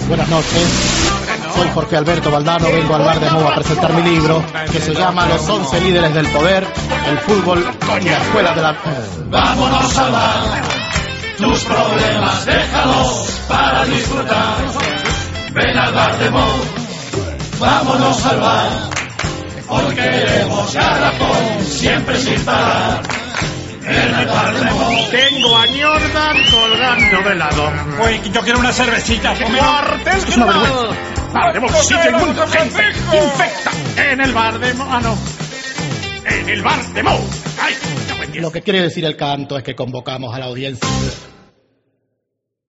Buenas noches. Soy Jorge Alberto Valdano, vengo al Bar de Mo a presentar mi libro que se llama Los 11 líderes del poder, el fútbol y la escuela de la... Vámonos al bar, tus problemas déjalos para disfrutar. Ven al Bar de Mo, vámonos al bar, porque queremos garrafón siempre sin parar. En el Bar de Mo tengo a Jordan colgando de lado. Oye, yo quiero una cervecita. ¡Martes Es una vergüenza. Bar de Mo sigue el mundo, gente. Infecta. En el Bar de Mo. Ah, no. En el Bar de Mo. Ay, Lo que quiere decir el canto es que convocamos a la audiencia.